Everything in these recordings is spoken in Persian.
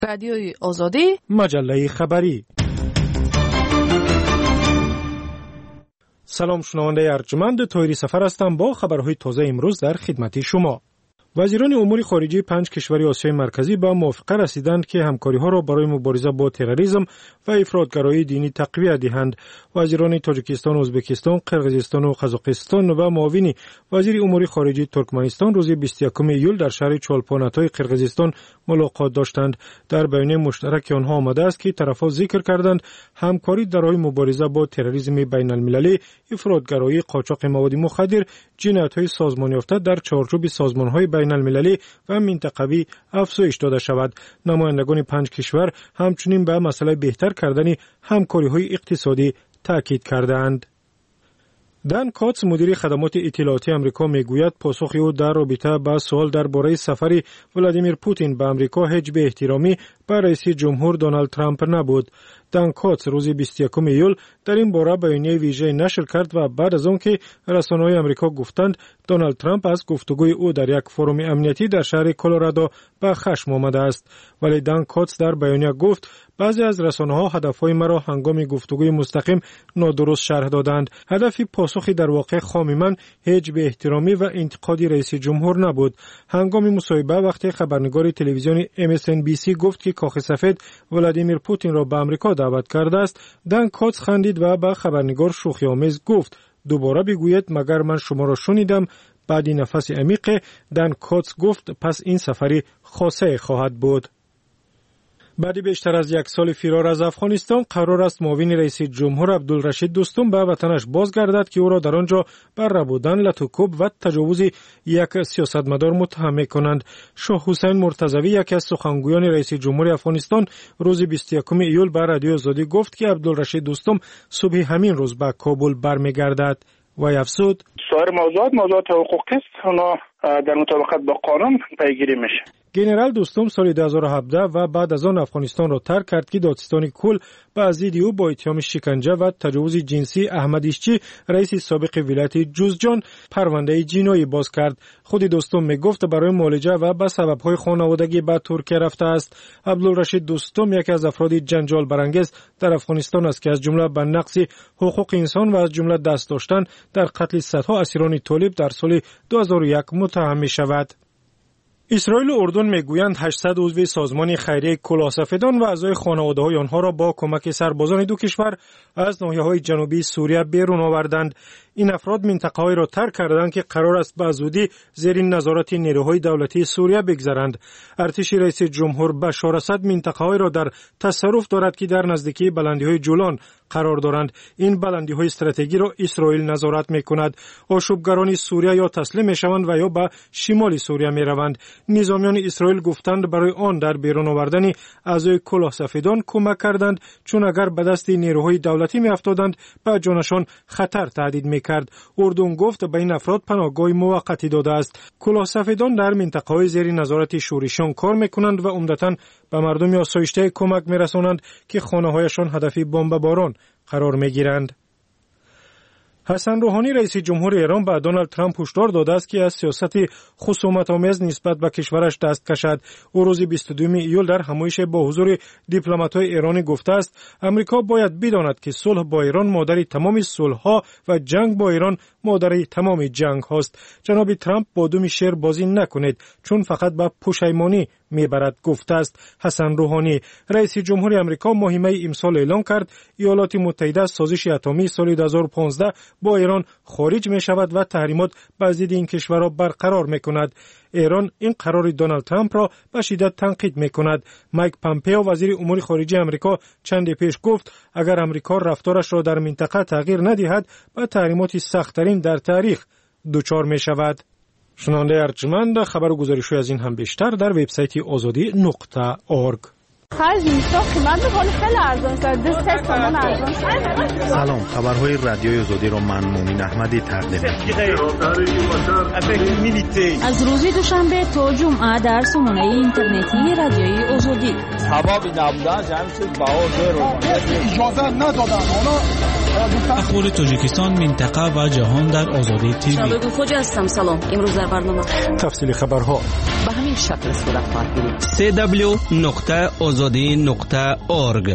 رادیوی آزادی، مجله خبری. سلام شنونده ارجمند، طاهری سفر هستم با خبرهای تازه امروز در خدمت شما. وزیران امور خارجه 5 کشور آسیای مرکزی به موافقه رسیدند که همکاری‌ها را برای مبارزه با تروریسم و افراطگرایی دینی تقویت دهند. وزیران تاجیکستان، ازبکستان، قرقیزستان و قزاقستان و معاون وزیر امور خارجه ترکمنستان روز 21 ایول در شهر چولپاناتای قرقیزستان ملاقات داشتند. در بیانیه مشترک آنها آمده است که طرفان ذکر کردند همکاری در راه مبارزه با تروریسم بین‌المللی، افراطگرایی، قاچاق مواد مخدر، جنایت‌های سازمان یافته در چارچوب سازمان‌های بین‌المللی و منطقوی افزایش داده شود. نمایندگان 5 کشور همچنین به مسئله بهتر کردن همکاری‌های اقتصادی تاکید کردند. دان کاتس مدیر خدمات اطلاعاتی آمریکا میگوید پاسخ او در رابطه با سوال درباره سفر ولادیمیر پوتین به آمریکا هیچ به احترامی به رئیس جمهور دونالد ترامپ نبود. دان کاتس روز 21 ایول در این باره بیانیه ویژه نشر کرد و بعد از آن که رسانه‌های آمریکا گفتند دونالد ترامپ از گفتگوی او در یک فروم امنیتی در شهر کلرادو به خشم آمده است. ولی دان کاتس در بیانیه گفت بعضی از رسانه‌ها هدفهای مرا هنگام گفتگوی مستقیم نادرست شرح دادند. هدف پاسخی در واقع خامیمن هیچ به احترامی و انتقادی رئیس جمهور نبود. هنگام مصاحبه وقتی خبرنگار تلویزیون MSNBC گفت که کاخ سفید ولادیمیر پوتین را به آمریکا دعوت کرده است، دان کاتس خندید و به خبرنگار شوخی‌آمیز گفت دوباره بگویید مگر من شما را شنیدم. بعد نفس عمیق دان کاتس گفت پس این سفری خاصه خواهد بود. بعد بیشتر از یک سال فرار از افغانستان قرار است معاون رئیس جمهور عبدالرشید دوستم به وطنش بازگردد که او را در آنجا بر ربودن، لطوکوب و تجاوز یک سیاستمدار متهم می‌کنند. شاه حسین مرتضوی یکی از سخنگویان رئیس جمهور افغانستان روز 21 ایول به رادیو آزادی گفت که عبدالرشید دوستم صبح همین روز به کابل برمیگردد و افزود سایر موضوعات حقوقی است، اونا در مطابقت با قانون پیگیری میشه. گنرال دوستم سال 2017 و بعد از آن افغانستان را ترک کرد که دادستان کل به ضد او با اتهام شکنجه و تجاوز جنسی احمد ایشچی رئیس سابق ولایت جوزجان پرونده جنایی باز کرد. خود دوستم میگفت برای معالجه و به سبب‌های خانوادگی به ترکیه رفته است. عبدالرشید دوستم یکی از افراد جنجال برانگیز در افغانستان است که از جمله به نقض حقوق انسان و از جمله دست داشتن در قتل صدها اسیران طالب در سال 2001 متهم می‌شود. اسرائیل و اردن میگویند 800 عضو سازمان خیریه کلاه سفیدان و اعضای خانواده‌های آنها را با کمک سربازان دو کشور از ناحیه‌های جنوبی سوریه بیرون آوردند. این افراد منطقه‌هایی را ترک کردند که قرار است به زودی زیر نظارت نیروهای دولتی سوریه بگذارند. ارتش رئیس جمهور بشار اسد منطقه‌هایی را در تصرف دارد که در نزدیکی بلندی‌های جولان قرار دارند. این بلندی‌های استراتژیکی را اسرائیل نظارت می‌کند. آشوبگران سوریه یا تسلیم می‌شوند و یا به شمال سوریه می‌روند. نظامیان اسرائیل گفتند برای آن در بیرون آوردن اعضای کلاه سفیدان کمک کردند، چون اگر به دست نیروهای دولتی می‌افتادند به جانشان خطر تهدید می‌کرد. اردن گفت به این افراد پناهگاه موقتی داده است. کلاه سفیدان در منطقه‌های زیر نظارت شورشیان کار می‌کنند و عمدتاً به مردم آسایشته کمک می‌رسانند که خانه‌هایشان هدف بمباران قرار می‌گیرند. حسن روحانی رئیس جمهور ایران به دونالد ترامپ هشدار داده است که از سیاست خصومت‌آمیز نسبت به کشورش دست کشد. او روز 22 ایول در همایش با حضور دیپلمات‌های ایرانی گفته است آمریکا باید بداند که صلح با ایران مادر تمام صلح‌ها و جنگ با ایران مادر تمام جنگ هاست. جناب ترامپ با دم شیر بازی نکنید چون فقط به پشیمانی میبرد گفته است. حسن روحانی رئیس جمهور آمریکا ماه می امسال اعلام کرد ایالات متحده از سازش اتمی سال 2015 با ایران خارج می شود و تحریمات بر ضد این کشور را برقرار می کند. ایران این قرار دونالد ترامپ را به شدت تنقید می کند. مایک پامپئو وزیر امور خارجه آمریکا چند پیش گفت اگر آمریکا رفتارش را در منطقه تغییر ندهد به تحریمات سخت‌ترین در تاریخ دچار می شود. شنونده ارجمند، خبر و گزارش‌های از این هم بیشتر در وبسایت azadi.org. سلام، خبرهای رادیوی آزادی را من مومن احمدی تقدیم از روز دوشنبه تا جمعه در سامانه اینترنتی رادیوی آزادی. اجازه ندادن اونا اخبار تاجیکستان، منطقه و جهان در آزادی تیوی. شباب خوجا هستم. سلام. امروز در برنامه تفصیل خبرها به همین شکل صورت خواهد گرفت. www.azadi.org.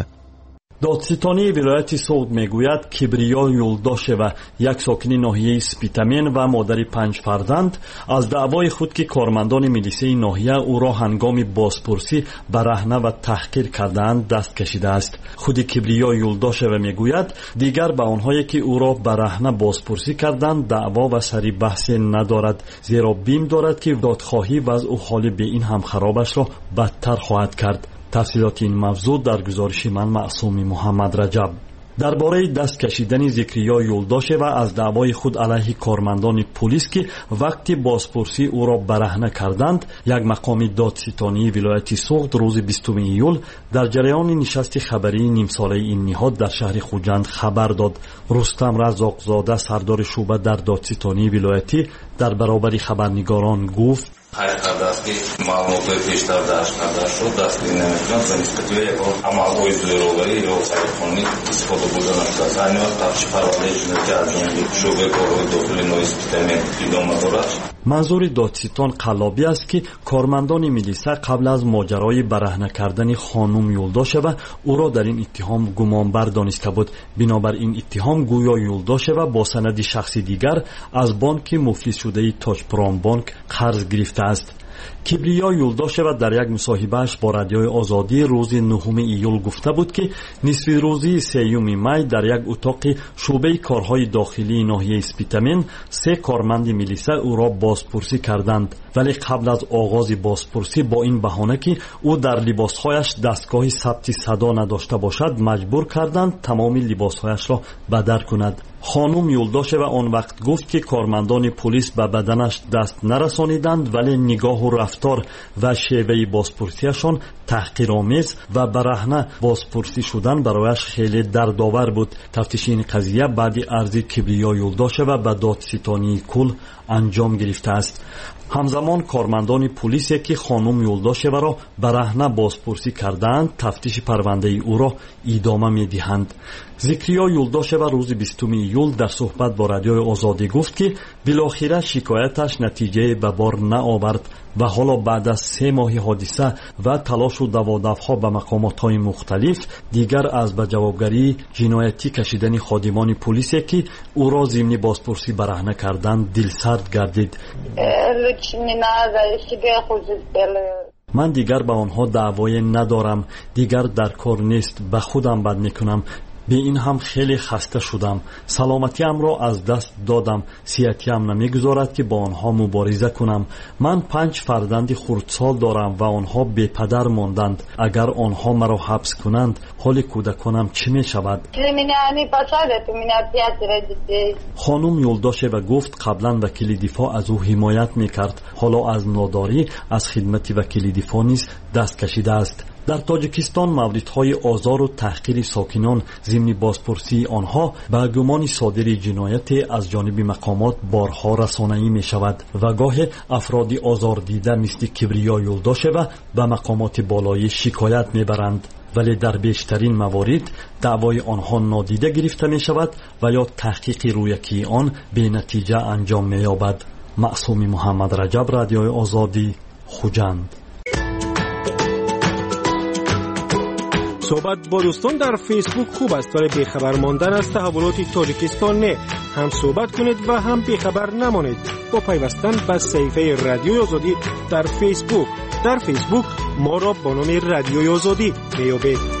دادستانی ولایت سوغد میگوید کبریا یولداشه و یک ساکنی ناحیه سپیتامین و مادری 5 فرزند از دعوای خود که کارمندان میلیسه ناحیه او را هنگام بازپرسی برهنه و تحقیر کردند دست کشیده است. خود کبریا یولداشه و میگوید دیگر به آنهایی که او را برهنه بازپرسی کردند دعوا و سری بحثی ندارد، زیرا بیم دارد که دادخواهی وضع و حال به این هم خرابش را بدتر خواهد کرد. تفصیلات این موضوع در گزارش من معصوم محمد رجب. درباره دست کشیدن ذکریا یولداشه و از دعوای خود علیه کارمندان پلیس که وقتی بازپرسی او را برهنه کردند، یک مقام دادستانی ولایت سوغد روز 20 ایول در جریان نشست خبری نیم ساله این نهاد در شهر خوجند خبر داد. رستم رزاق زاده سردار شعبه در دادستانی ولایتی در برابر خبرنگاران گفت حقیقت است که معلومات بیشتر داشت شد دست نمی‌کنم و نسبت به عمل‌های زوروری یا سرخوانی استفاده بودن از آن و تفش پرونده جنایتی از جمله شعبه کارهای داخلی نویسپیتامین ادامه دارد. منظور دادستان قلابی است که کارمندان میلیسا قبل از ماجرای برهنه کردن خانم یولداشه و او را در این اتهام گمانبر دانسته بود. بنابر این اتهام گویا یولداشه و با سند شخصی دیگر از بانک مفلس شده تاج پرام بانک قرض گرفته است. کبریا یولداشه و در یک مصاحبهش با رادیوی آزادی روز 9 ایول گفته بود که نصف روزی 3 می در یک اتاق شعبه کارهای داخلی ناحیه سپیتامین 3 کارمند میلیسا او را بازپرسی کردند، ولی قبل از آغاز بازپرسی با این بهانه که او در لباسهایش دستگاه ثبت صدا نداشته باشد مجبور کردند تمام لباسهایش را بدر کند. خانم یولداشه و آن وقت گفت که کارمندان پلیس به بدنش دست نرسانیدند، ولی نگاه و رفتار و شیوه بازپرسیشان تحقیرآمیز و برهنه بازپرسی شدن برایش خیلی دردآور بود. تفتیش این قضیه بعد عرض کبریا یولداشه و به دادستانی کل انجام گرفته است. همزمان کارمندان پلیسی که خانم یولداشه را برهنه بازپرسی کردند تفتیش پرونده او را ادامه می‌دهند. ذکریا یولداشه و روز 20 ایول در صحبت با رادیوی آزادی گفت که بالاخره شکایتش نتیجه به بار نآورد و حالا بعد از 3 ماه حادثه و تلاش و دوادفها به مقامات‌های مختلف دیگر از به جوابگری جنایتی کشیدن خادمان پلیسی که او را ضمن بازپرسی برهنه کردند دلسرد گردید. من دیگر به آنها دعوای ندارم، دیگر در کار نیست، به خودم بد میکنم، به این هم خیلی خسته شدم، سلامتیم را از دست دادم، صحتیم نمیگذارد که با آنها مبارزه کنم. من 5 فرزند خردسال دارم و آنها بی پدر ماندند. اگر آنها مرا حبس کنند حال کودکانم چی می شود؟ خانم یولداشه و گفت قبلا وکیل دفاع از او حمایت میکرد، حالا از ناداری از خدمت وکیل دفاع نیز دست کشیده است. در تاجیکستان موردهای آزار و تحقیر ساکنان ضمن بازپرسی آنها به گمان صادر جنایت از جانب مقامات بارها رسانه‌ای می شود و گاه افرادی آزار دیده مثل کبریا یولداشه و به مقامات بالایی شکایت می برند، ولی در بیشترین موارد دعوای آنها نادیده گرفته می شود و یا تحقیق رویکی آن به نتیجه انجام می یابد. معصوم محمد رجب، رادیوی آزادی، خوجند. صحبت با دوستان در فیسبوک خوب است، ولی بیخبر ماندن از تحولات تاجیکستان نه. هم صحبت کنید و هم بیخبر نمانید با پیوستن به صفحه رادیوی آزادی در فیسبوک. در فیسبوک ما را با نام رادیوی آزادی میابید.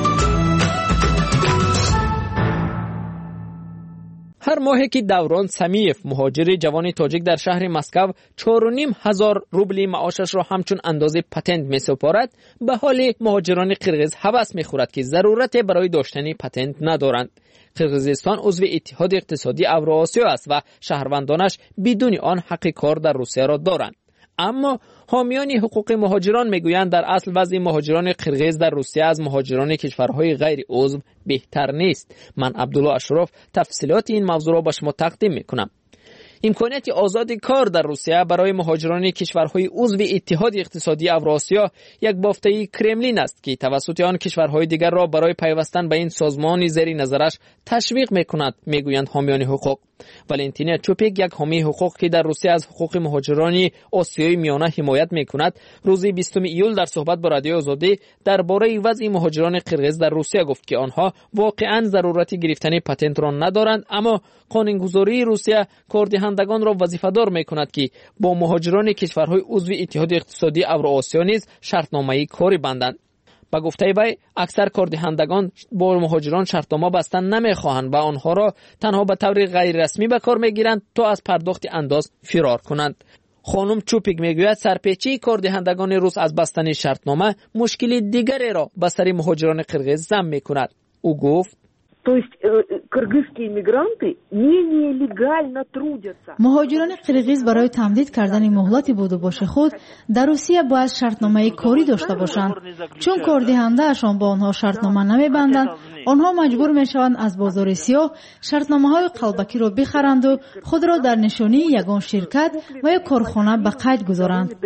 هر ماهی که دوران سمیف مهاجر جوان تاجیک در شهر مسکو 4,500 روبل معاشش را همچون اندازه پتنت می سپارد، به حال مهاجران قرغیز هوس می خورد که ضرورت برای داشتن پتنت ندارند. قرغیزستان عضو اتحاد اقتصادی اوراسیا است و شهروندانش بدون آن حق کار در روسیه را دارند. اما حامیان حقوق مهاجران میگویند در اصل وضع مهاجران قرغیز در روسیه از مهاجران کشورهای غیر عضو بهتر نیست. من عبدالله اشرف تفصیلات این موضوع را به شما تقدیم میکنم. امکانیت آزاد کار در روسیه برای مهاجران کشورهای عضو اتحاد اقتصادی اوراسیا یک بافته کرملین است که توسط آن کشورهای دیگر را برای پیوستن به این سازمان زیر نظرش تشویق میکند، میگویند حامیان حقوق. والنتینا چوپیک، یک حامی حقوق که در روسیه از حقوق مهاجران آسیای میانه حمایت میکند، روز 20 ایول در صحبت با رادیو آزادی درباره وضع مهاجران قرقیز در روسیه گفت که آنها واقعا ضرورت گرفتن پتنت را ندارند، اما قانونگذاری روسیه کاردهندگان را وظیفه‌دار میکند که با مهاجران کشورهای عضو اتحاد اقتصادی اوراسیا نیز شرطنامه‌ای کاری بندند. با گفته وی اکثر کاردهندگان با مهاجران شرطنامه بستن نمیخواهند و آنها را تنها به طور غیر رسمی به کار میگیرند تا از پرداخت انداز فرار کنند. خانم چوپیک میگوید سرپیچی کاردهندگان روس از بستن شرطنامه مشکل دیگری را به سر مهاجران قرقیز ضم میکند. او گفت مهاجران قرقیز برای تمدید کردن مهلت بودوباش خود در روسیه باید شرطنامه کاری داشته باشند. چون کاردهنده اشان با آنها شرطنامه نمیبندند، آنها مجبور میشوند از بازار سیاه شرطنامه های قلبکی را بخرند و خود را در نشانی یگان شرکت و یا کارخانه به قید گذارند.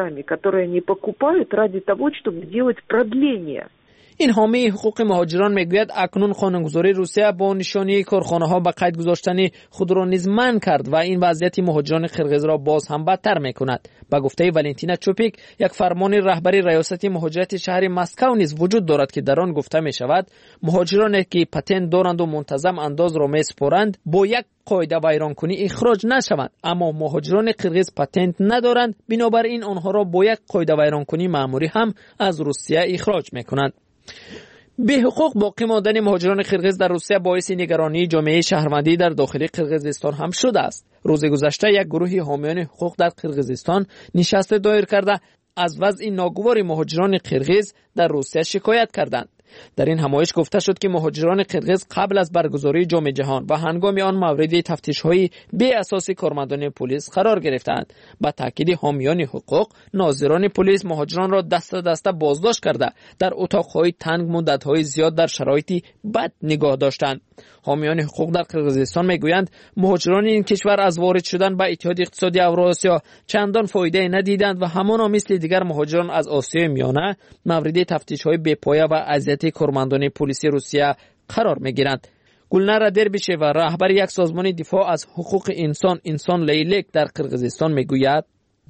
این حامی حقوق مهاجران میگوید اکنون قانونگذاری روسیه با نشانی کارخانه‌ها به قید گذاشتن خود را نیز منع کرد و این وضعیت مهاجران قرقیز را باز هم بدتر میکند. با گفته والنتینا چوپیک، یک فرمان رهبری ریاست مهاجرت شهر مسکو نیز وجود دارد که در آن گفته می شود مهاجرانی که پتنت دارند و منتظم انداز را میسپارند با یک قاعده ویرانکنی اخراج نشوند، اما مهاجران قرقیز پتنت ندارند، بنابراین آنها را با یک قاعده ویرانکنی مأموری هم از روسیه اخراج میکنند. به حقوق باقی ماندن مهاجران قرقیز در روسیه باعث نگرانی جامعه شهروندی در داخل قرقیزستان هم شده است. روز گذشته یک گروه حامیان حقوق در قرقیزستان نشست دایر کرده از وضع ناگوار مهاجران قرقیز در روسیه شکایت کردند. در این همایش گفته شد که مهاجران قرقیز قبل از برگزاری جام جهان و هنگام آن مورد تفتیش‌های بی اساس کارمندان پلیس قرار گرفتند. با تاکید حامیان حقوق، ناظران پلیس مهاجران را دسته دسته بازداشت کرده در اتاق‌های تنگ مدت‌های زیاد در شرایطی بد نگاه داشتند. حامیان حقوق در قرقیزستان میگویند مهاجران این کشور از وارد شدن به اتحاد اقتصادی اوراسیا چندان فایده ندیدند و همانا مثل دیگر مهاجران از آسیای میانه مورد تفتیش‌های بی‌پایه و اذیت کارمندان پلیس روسیه قرار میگیرند. گلنار دربیشeva رهبر یک سازمان دفاع از حقوق انسان لیلک در قرقیزستان میگوید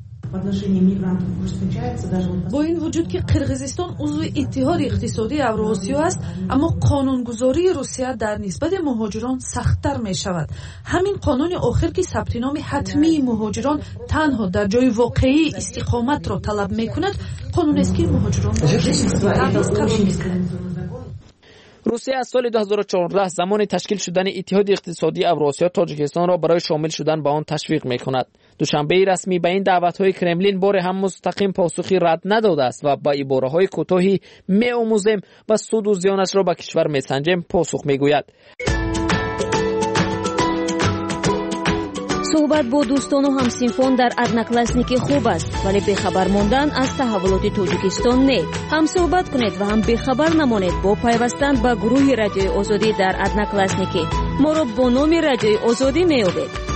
با این وجود که قرقیزستان عضو اتحاد اقتصادی اوراسیا است، اما قانونگذاری روسیه در نسبت مهاجران سخت‌تر می شود. همین قانون آخر که ثبت نام حتمی مهاجران تنها در جای واقعی استقامت را طلب می کند، قانون است که مهاجران روسیه از سال 2014 زمان تشکیل شدن اتحاد اقتصادی اوراسیا تاجیکستان را برای شامل شدن به آن تشویق می‌کند. دوشنبه رسمی به این دعوت‌های کرملین بار هم مستقیم پاسخی رد نداده است و با عباره‌های کوتاهی می‌آموزیم و سود و زیانش را به کشور می‌سنجیم پاسخ می‌گوید. صحبت با دوستان و همسنفان در ادناکلاسنیکی خوب است، ولی بخبر ماندن از تحولات تاجیکستان نه. هم صحبت کنید و هم بخبر نمانید با پیوستن به گروه رادیوی آزادی در ادناکلاسنیکی. ما را با نام رادیوی آزادی می‌یابید.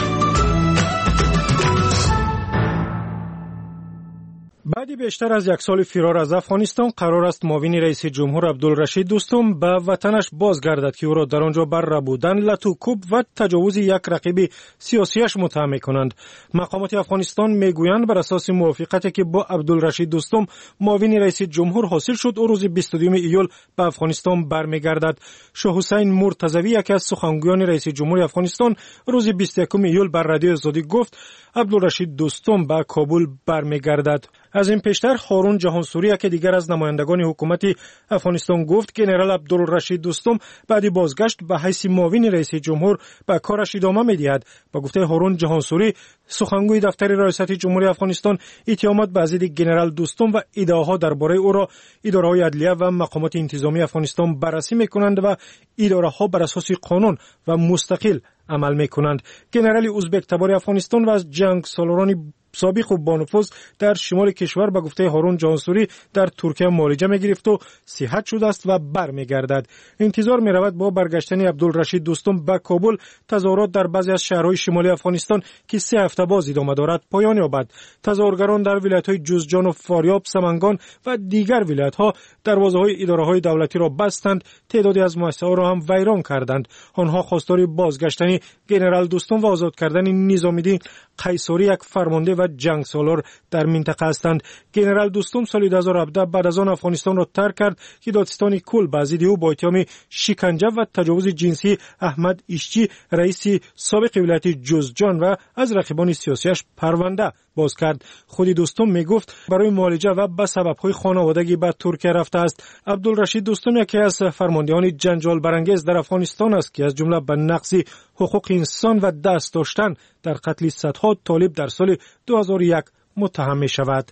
بعد بیشتر از یک سال فرار از افغانستان قرار است معاون رئیس جمهور عبدالرشید دوستم به وطنش بازگردد که او را در آنجا بر ربودن، لطوکوب و تجاوز یک رقیب سیاسیش متهم می‌کنند. مقامات افغانستان میگویند بر اساس موافقتی که با عبدالرشید دوستم معاون رئیس جمهور حاصل شد، او روز 22 ایول به افغانستان برمیگردد. شاه حسین مرتضوی یکی از سخنگویان رئیس جمهور افغانستان روز 21 ایول بر رادیو آزادی گفت عبدالرشید دوستم به کابل برمیگردد. از این پیشتر هارون جهانسوری که دیگر از نمایندگان حکومت افغانستان گفت جنرال عبدالرشید دوستم بعد بازگشت به حیث معاون رئیس جمهور به کارش ادامه می‌دهد. با گفته هارون جهانسوری سخنگوی دفتر ریاست جمهوری افغانستان اتهامات به ضد جنرال دوستم و ادعاها درباره او را اداره‌های عدلیه و مقامات انتظامی افغانستان بررسی می‌کنند و اداره‌ها بر اساس قانون و مستقل عمل می‌کنند. جنرال ازبک تبار افغانستان و از جنگ سالاران سابق و بانفوذ در شمال کشور به گفته هارون جهانسوری در ترکیه معالجه می‌گرفت و صحت شده است و برمیگردد. انتظار می‌رود با برگشتن عبدالرشید دوستم به کابل تظاهرات در بعضی از شهرهای شمالی افغانستان که 3 هفته باز ادامه دارد پایان یابد. تظاهرگران در ولایت‌های جوزجان و فاریاب، سمنگان و دیگر ولایت‌ها دروازه‌های اداره‌های دولتی را بستند، تعدادی از مؤسسه‌ها را هم ویران کردند. آنها خواستار بازگشتن ژنرال دوستم و آزاد کردن نظامی‌الدین قیصری، یک فرمانده و جنگسالار در منطقه هستند. ژنرال دوستم سال 2017 بعد از آن افغانستان را ترک کرد که دادستان کل به ضد او با اتهام شکنجه و تجاوز جنسی احمد ایشچی رئیس سابق ولایت جوزجان و از رقیبان سیاسیش پرونده باز کرد. خود دوستم میگفت برای معالجه و به سبب‌های خانوادگی به ترکیه رفته است. عبدالرشید دوستم یکی از فرماندهان جنجال برانگیز در افغانستان است که از جمله به نقض حقوق انسان و دست داشتن در قتل صدها طالب در سال 2001 متهم می شود.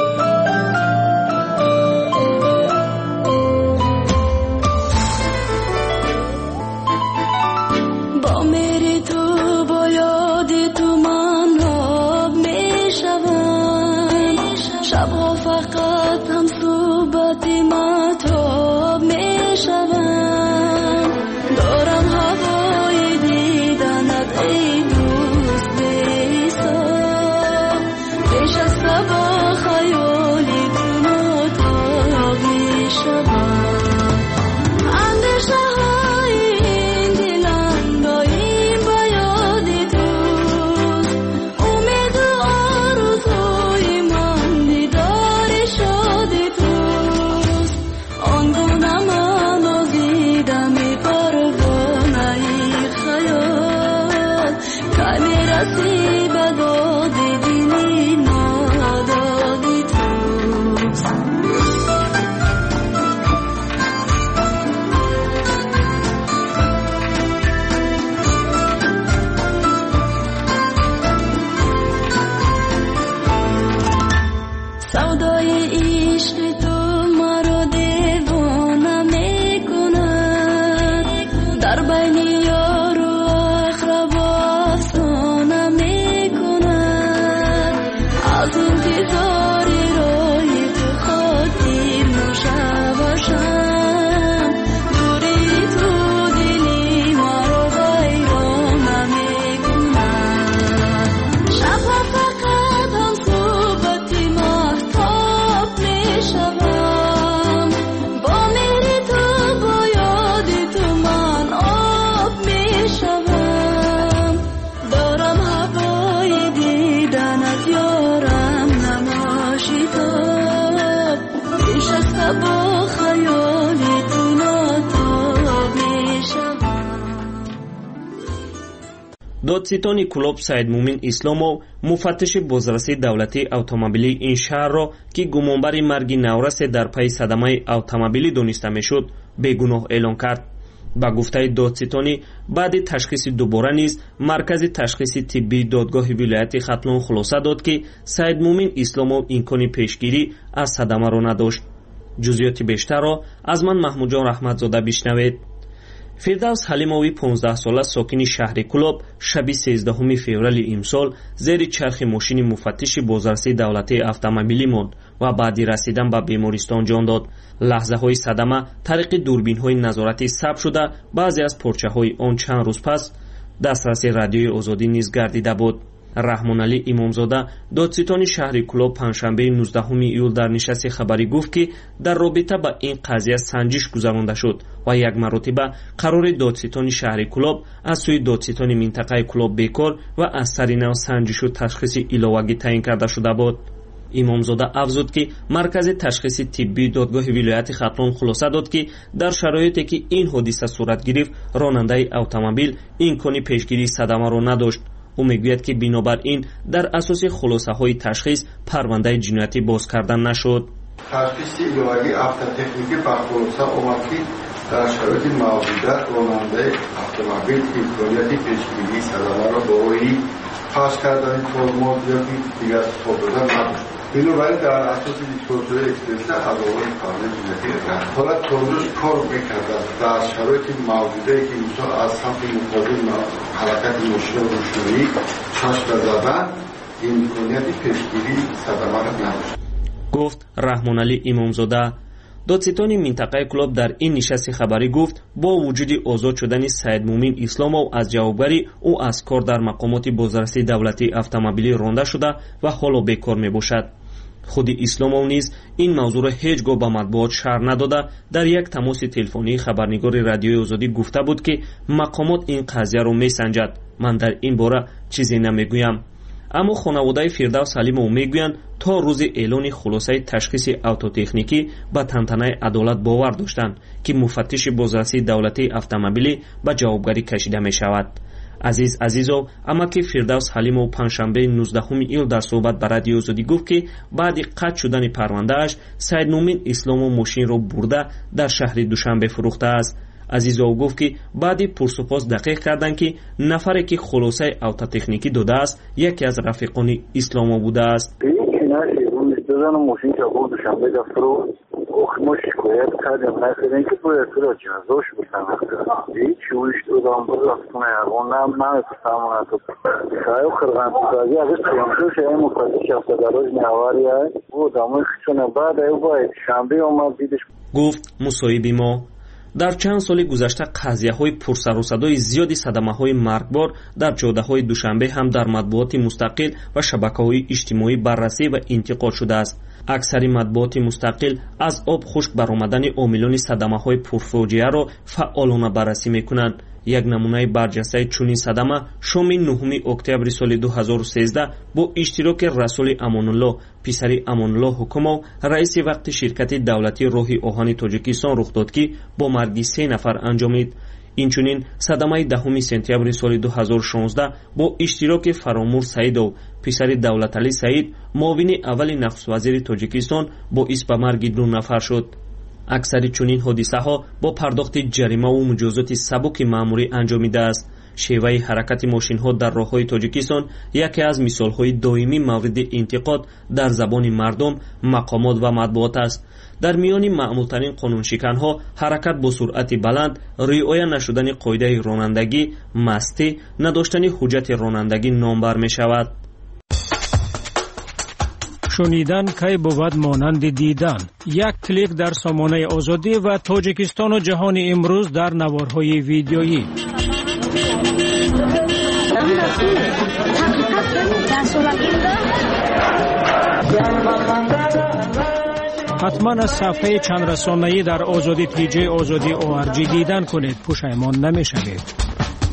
شبها فقط هم صحبت مطلب می شوم، دارم هوای دیدنت ای دوست بی‌حساب، پیش از صبح خیالی تو مطلب می شوم، اندیشه های این دلم دایم به یاد توست، امید و آرزوی من دادستان کلاب سید مومن اسلامov مفتش بازرسی دولتی اتومبیلی این شهر را که گمانبر مرگ نورس در پی صدمه اتومبیلی دانسته میشد بیگناه اعلام کرد. با گفته دادستانی بعد تشخیص دوباره نیز مرکز تشخیص طبی دادگاه ولایت ختلون خلاصه داد که سید مومن اسلامov امکان پیشگیری از صدمه را نداشت. جزئیات بیشتر را از من محمود جان رحمتزاده بشنوید. فردوس حلیموی 15 ساله ساکن شهر کلاب شب 13 فوریه امسال زیر چرخ ماشین مفتش بازرسی دولتی اتومبیلی ماند و بعد رسیدن به بیمارستان جان داد. لحظه های صدمه طریق دوربین های نظارتی ثبت شده، بعضی از پارچه های آن چند روز پس دسترسی رادیوی آزادی نیز گردیده بود. رحمان علی امامزاده دادستان شهر کلاب پنجشنبه 19 ایول در نشست خبری گفت که در رابطه با این قضیه سنجش گذرانده شد و یک مرتبه قرار دادستان شهر کلاب از سوی دادستان منطقه کلاب بیکار و از سر نو سنجش و تشخیص علاوگی تعیین کرده شده بود. امامزاده افزود که مرکز تشخیص طبی دادگاه ولایت ختلون خلاصه داد که در شرایطی که این حادثه صورت گرفت راننده اتومبیل امکان پیشگیری صدمه را نداشت. او میگوید که بنابر این در اساس خلاصه های تشخیص پرونده جنایتی باز کردن نشد. تشخیص علاوگی автотехніکی با خلاصه آمد که در شرایط موجوده راننده اتومبیل امکانیت پیشگیری صدمه را برای پاس کردن ترمز یا دیگر استفاده دادن نداشت. بنابراین در اساس دیسپوزیشن اکسپرس از آقای قانون جنایتی اقدام حالا ترمز کار میکرد در شرایط موجوده که مثلا از سمت مقابل حرکت ماشین روشنایی چشم زدن امکانیت پیشگیری صدمه را نداشت. گفت رحمان علی امامزاده. دادستان منطقه کلوب در این نشست خبری گفت با وجود آزاد شدن سید مومن اسلامov از جوابگاری او از کار در مقامات بازرسی دولتی اتومبیلی رانده شده و حالا بیکار می باشد. خود اسلامov نیز این موضوع را هیچگاه به مطبوعات شرح نداده در یک تماس تلفنی خبرنگار رادیوی آزادی گفته بود که مقامات این قضیه را می سنجد. من در این باره چیزی نمیگویم. اما خانواده فردوس حلیمov میگویند تا روز اعلان خلاصه تشخیص اتوتکنیکی به تنتنه عدالت باور داشتند که مفتش بازرسی دولتی اتومبیلی به جوابگاری کشیده می شود. عزیزو اما که فردوس حلیمov پنجشنبه 19 ایل در صحبت به رادیو آزادی گفت که بعد قطع شدن پروندهش سید مومن اسلامov ماشین را برده در شهر دوشنبه فروخته است. عزیزو گفت که بعدی پرسپاس دقیق کردند که نفری که خلاصه اتوتکنیکی داده است یکی از رفیقان اسلامov بوده است. ماشین که بود دوشنبه در فروخت ما شکایت کردیم نکردیم که باید را جزاش بکنم هیچ چیویش دادم بود رفتونه یرغان نمیپستم تو شایو خرغان تازی اگه قیامشو شایی مفتش افتا دراج نیاواری های بود اموی خیچونه بعد ایو باید شنبه اومد دیدش. گفت مصاحبی ما در چند سال گذشته قضیه‌های پرسر و صدای زیادی صدمه‌های مرگبار در جاده‌های دوشنبه هم در مطبوعات مستقل و شبکه‌های اجتماعی بررسی و انتقاد شده است. اکثر مطبوعات مستقل از آب خشک برآمدن عاملان صدمه‌های پرفاجعه را فعالانه بررسی می‌کنند. یک نمونه برجسته چنین صدمه شام 9 اکتبر سال 2013 با اشتراک رسول امانالله پسر امانالله حکمov رئیس وقت شرکت دولتی راه آهن تاجیکستان رخ داد که با مرگ 3 نفر انجامید. اینچنین صدمه 10 سپتامبر سال 2016 با اشتراک فرامور سعیدov پسر دولت علی سعید معاون اول نخست وزیر تاجیکستان باعث به مرگ 2 نفر شد. اکثر چنین حادثه ها با پرداخت جریمه و مجازات سبک مأموری انجامیده است. شیوه حرکت ماشین ها در راه های تاجیکستان یکی از مثال های دائمی مورد انتقاد در زبان مردم، مقامات و مطبوعات است. در میان معمولترین قانون شکن ها حرکت با سرعت بلند، رعایت نشدن قاعده رانندگی، مستی، نداشتن حجت رانندگی نامبر می شود. شنیدن کی بود مانند دیدن. یک کلیک در سامانه آزادی و تاجیکستان و جهان امروز در نوارهای ویدیویی. حتما از صفحه چند رسانه‌ای در آزادی تیجی آزادی ORG دیدن کنید، پشیمان نمی‌شوید.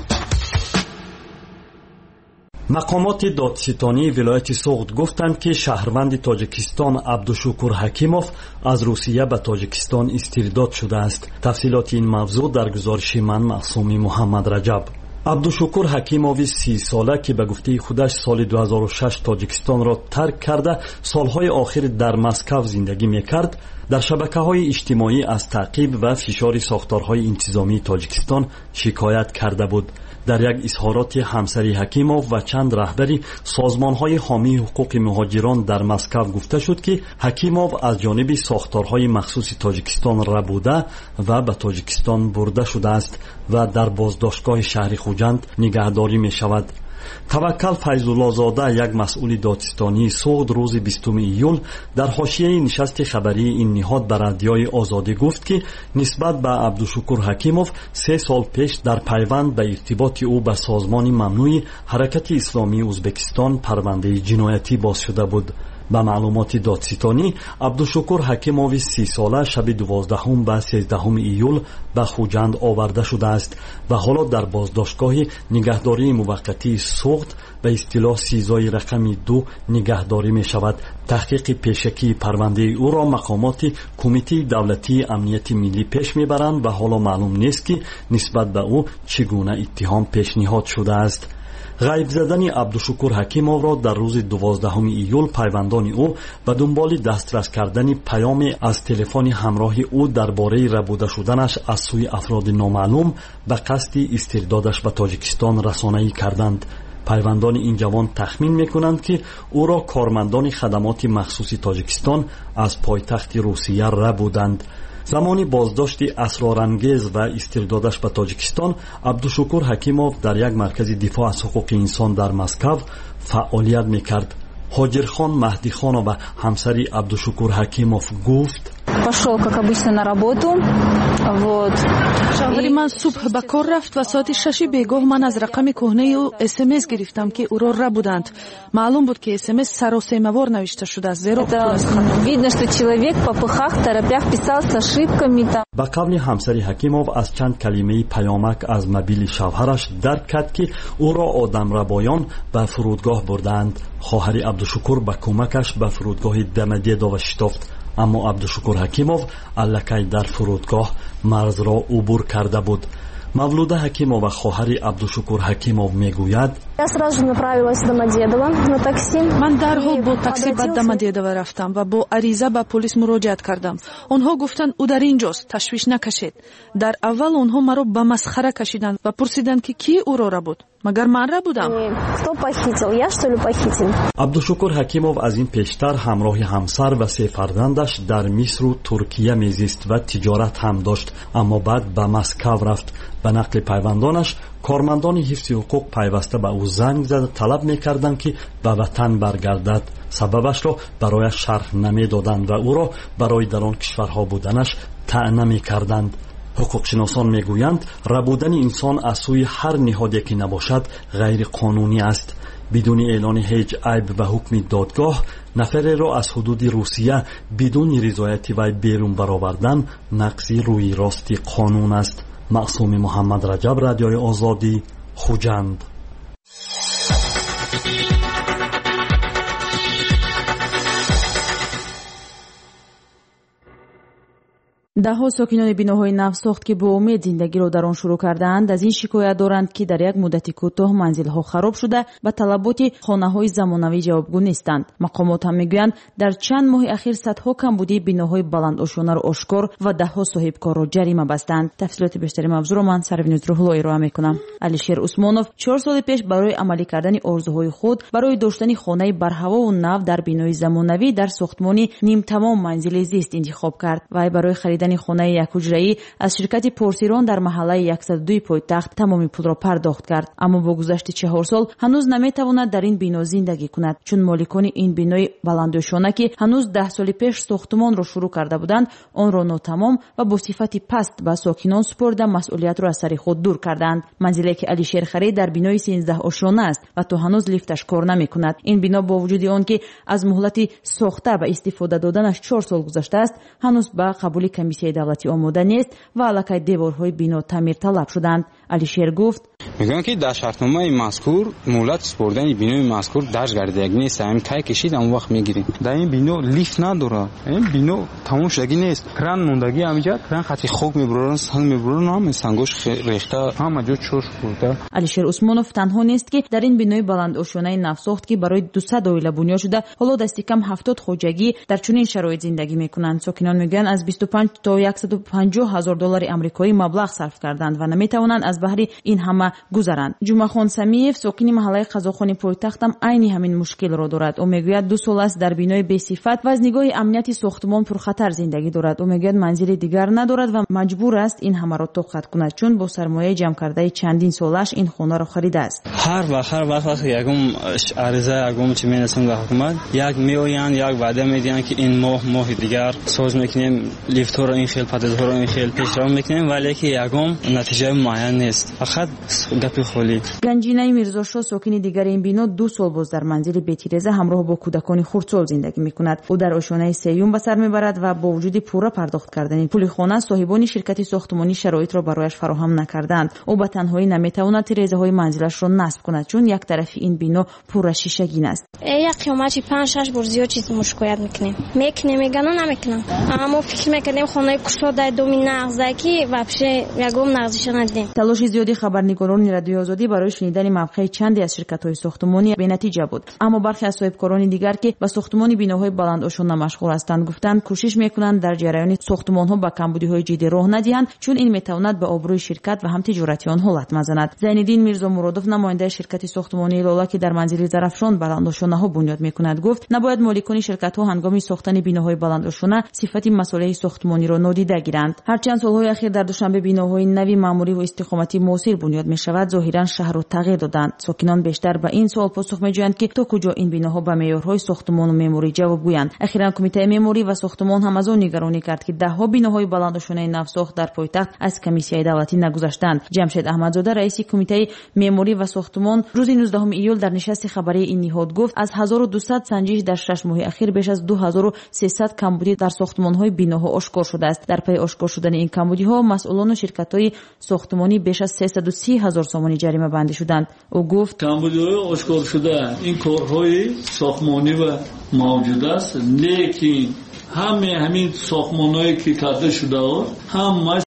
مقامات دادستانی ولایت سوغد گفتند که شهروند تاجیکستان عبدالشکور حکیمov از روسیه به تاجیکستان استرداد شده است. تفصیلات این موضوع در گزارش من معصومی محمد رجب. عبدالشکور حکیمov 30 ساله که به گفته خودش سال 2006 تاجیکستان را ترک کرده سالهای آخر در مسکو زندگی میکرد، در شبکه‌های اجتماعی از تعقیب و فشار ساختارهای انتظامی تاجیکستان شکایت کرده بود. در یک اظهارات همسری حکیمov و چند رهبری سازمان‌های حامی حقوق مهاجران در مسکو گفته شد که حکیمov از جانب ساختارهای مخصوص تاجیکستان ربوده و به تاجیکستان برده شده است و در بازداشتگاه شهر خوجند نگهداری می شود. توکل فیض‌الله زاده یک مسئول دادستانی سوغد روز 20 ایول در حاشیه نشست خبری این نهاد به رادیوی آزادی گفت که نسبت به عبدالشکور حکیمov 3 سال پیش در پیوند به ارتباط او به سازمان ممنوع حرکت اسلامی ازبکستان پرونده جنایتی باز شده بود. به معلومات دادستانی عبدالشکور حکیمov 30 ساله شب 12 و 13 ایول به خوجند آورده شده است و حالا در بازداشتگاه نگهداری موقتی سوغد به اصطلاح سیزای رقم 2 نگهداری می شود. تحقیق پیشکی پرونده او را مقامات کمیته دولتی امنیت ملی پیش می برند و حالا معلوم نیست که نسبت به او چگونه اتهام پیشنهاد شده است. غیب زدن عبدالشکور حکیمov را در روز 12 ایول پیوندان او به دنبال دسترس کردن پیام از تلفن همراه او درباره ربوده شدنش از سوی افراد نامعلوم به قصد استردادش به تاجیکستان رسانه‌ای کردند. پیوندان این جوان تخمین میکنند که او را کارمندان خدمات مخصوص تاجیکستان از پایتخت روسیه ربودند. замони боздошти асрорангез ва истирдодаш ба тоҷикистон абдушукур ҳакимов дар як маркази дифоъ аз ҳуқуқи инсон дар Москав фаъолият мекард. ҳоҷирхон маҳдихонова ҳамсари абдушукур ҳакимов гуфт: пошел как обычно на работу. Вот. шавҳари ман субҳ ба кор рафт ва соати 6 бегоҳ ман аз рақами кӯҳнаи ӯ смс гирифтам ки ӯро рабуданд. маълум буд ки смс саросемавор навишта шудааст, зеро видно, что человек по пыхах, торопях писал с ошибками. ба қавли ҳамсари ҳакимов аз чанд калимаи паёмак аз мобили шавҳараш дарк кард ки ӯро одамрабоён ба фурудгоҳ бурдаанд. хоҳари абдушукур ба кӯмакаш ба фурудгоҳи Домодедово шитофт, аммо абдушукур ҳакимов аллакай дар фурудгоҳ марзро убур карда буд. Мавлуда Ҳакимова, хоҳари Абдушукур Ҳакимов, мегӯяд: Я сразу же направилась в Домодедово на такси. Ман дарҳол бо такси ба Домодедово рафтам ва бо ариза ба полис муроҷиат кардам. Онҳо гуфтанд ӯ дар ин ҷост, ташвиш накашед. Дар аввал онҳо маро ба масхара кашиданд ва пурсиданд ки кӣ ӯро рабуд. Магар ман рабудам? Кто похитил? Я что ли похитил? Абдушукур Ҳакимов аз ин пештар ҳамроҳи ҳамсар ва се фарзандаш дар Мисру Туркия мезист ва тиҷорат ҳам дошт, аммо баъд ба Москав рафт. ба нақли пайвандонаш, кормандони ҳифзи ҳуқуқ пайваста ба ӯ занг зада талаб мекарданд ки ба ватан баргардад. сабабашро барояш шарҳ намедоданд ва ӯро барои дар он кишварҳо буданаш таъна мекарданд. ҳуқуқшиносон мегӯянд, рабудани инсон аз сӯи ҳар ниҳоде ки набошад ғайриқонунӣ аст. бидуни эълони ҳеҷ айб ва ҳукми додгоҳ, нафареро аз ҳудуди Русия бидуни ризояти вай берун баровардан нақзи рӯйрости қонун аст. маъсуми муҳаммад раҷаб, радиои озодӣ, хуҷанд. даҳҳо сокинони биноҳои навсохт ки бо умед зиндагиро дар он шурӯъ кардаанд, аз ин шикоят доранд ки дар як муддати кӯтоҳ манзилҳо хароб шуда ба талаботи хонаҳои замонавӣ ҷавобгӯ нестанд. мақомот ҳам мегӯянд, дар чанд моҳи ахир садҳо камбудии биноҳои баландошонаро ошкор ва даҳҳо соҳибкорро ҷарима бастанд. тафсилоти бештари мавзӯъро ман Сарвинуз Рӯҳло ироа мекунам. Алишер Усмонов 4 соли пеш барои амалӣ кардани орзуҳои худ, барои доштани хонаи барҳавову нав дар бинои замонавӣ дар сохтмони нимтамом манзили зист интихоб кард. вай барои харидани хонаи якҳуҷраӣ аз ширкати Порсирон дар маҳаллаи 102 пойтахт тамоми пулро пардохт кард, аммо бо гузашти 4 сол ҳанӯз наметавонад дар ин бино зиндагӣ кунад, чун моликони ин бинои баландошона ки ҳанӯз 10 соли пеш сохтмонро шурӯъ карда буданд, онро нотамом ва бо сифати паст ба сокинон супорда масъулиятро аз сари худ дур карданд. манзиле ки Алишер харид дар бинои 13 ошона аст ва то ҳанӯз лифташ кор намекунад. ин бино бо вуҷуди он ки аз муҳлати сохта ва истифода доданаш 4 сол гузаштааст, ҳанӯз ба қабули комиссияи давлатӣ омода нест ва аллакай деворҳои бино таъмирталаб шуданд. Алишер гуфт: мегӯям ки дар шартномаи мазкур муҳлати супордани бинои мазкур дарҷ гардидагӣ нест. ҳамин кай кашид ҳамон вақт мегирем. дар ин бино лифт надорад. ин бино тамом шудагӣ нест. кран мондагӣ ҳамиҷа кран қатъи хок мебуроранд, санг мебуроранд, ҳама сангош рехта, ҳама ҷо чош бурда. Алишер Усмонов танҳо нест ки дар ин бинои баландошонаи навсохт ки барои 200 оила бунёд шуда, ҳоло дасти кам 70 хоҷагӣ дар чунин шароит зиндагӣ мекунанд. сокинон мегӯянд, аз 25 то 150 ҳазор доллари амрикоӣ маблағ сарф карданд ва наметавонанд аз баҳри ин ҳама гузаранд. ҷумахон Самиев, сокини маҳаллаи қазохони пойтахтам айни ҳамин мушкилро дорад. ӯ мегӯяд 2 сол аст дар бинои бесифат ва аз нигоҳи амнияти сохтмон пурхатар зиндагӣ дорад. ӯ мегӯяд манзили дигар надорад ва маҷбур аст ин ҳамаро тоқат кунад, чун бо сармояи ҷамъкардаи чандин солаш ин хонаро харидааст. ҳар вақт ягон ариза ягон чӣ менасанд ба ҳукумат, як меоянд, як ваъда медиҳанд ки ин моҳи дигар соз мекунем, лифтҳоро ин хел, падезҳоро ин хел пешравон мекунем, вале ки ягон натиҷаи муайян нест, фақат гапи холӣ. Ганҷинаи Мирзошоҳ, сокини дигари ин бино, 2 сол боз дар манзили бетиреза ҳамроҳ бо кӯдакони хурдсол зиндагӣ мекунад. ӯ дар ошонаи сеюм ба сар мебарад ва бо вуҷуди пурра пардохт кардани пули хона, соҳибони ширкати сохтмонӣ шароитро барояш фароҳам накарданд. ӯ ба танҳоӣ наметавонад тирезаҳои манзилашро насб кунад, чун як тарафи ин бино пурра шишагин аст. як қиёмати 5-6 бор зиёд чиз мушкоят мекунем. Мекунем, мегано намекунам. аммо фикр мекардем хонаи кушодаи доми нағза ки вообще ягон нағзиша надидем. талоши зиёди хабарнигорон صاحبکاران رادیوی آزادی برای شنیدن موقع چندی از شرکت‌های ساختمانی بی‌نتیجه بود. اما برخی از صاحبکاران دیگر که با ساختمان بیناهای بلندآشانه مشغول هستند گفتند کوشش می‌کنند در جریان ساختمان‌ها با کمبودی‌های جدی راه ندهند، چون این می‌تواند به آبروی شرکت و هم تجارتیان حالت مزند. زین‌الدین میرزا مرادوف نماینده شرکت ساختمانی لاله که در منزل درفشان بلندآشانه‌ها بنیاد می‌کند گفت نباید مالکان شرکت‌ها هنگام ساختن بیناهای بلندآشانه صفت مسئله ساختمانی را نادیده گیرند. هرچند سال‌های اخیر در دوشنبه بیناهای نوی معماری و استقامتی موثر بنیاد می‌شود، ظاهراً شهر را تغییر دادند. ساکنان بیشتر به این سوال پاسخ می‌جویند که تا کجا این بیناها به معیارهای ساختمان و معماری جواب گویند. اخیراً کمیته معماری و ساختمان هم از آن نگرانی کرد که ده‌ها بیناهای بلندآشانه نوساخت در پایتخت از کمیسیای دولتی نگذشتند. جمشید احمدزاده رئیس کمیته معماری و ساختمان روز 19 ایول در نشست خبری این نهاد گفت از 1200 سنجش در 6 ماه اخیر بیش از 2300 کمبودی در ساختمان‌های بیناها آشکار شده است. در پی آشکار شدن این کمبودی‌ها مسئولان و شرکت‌های ساختمانی بیش از 330,000 سومانی جریمه بندی شدند. او گفت کمبودی‌های آشکار شده این کارهای ساختمانی و موجود است، لیکن همین ساختمان‌هایی که کرده شده همش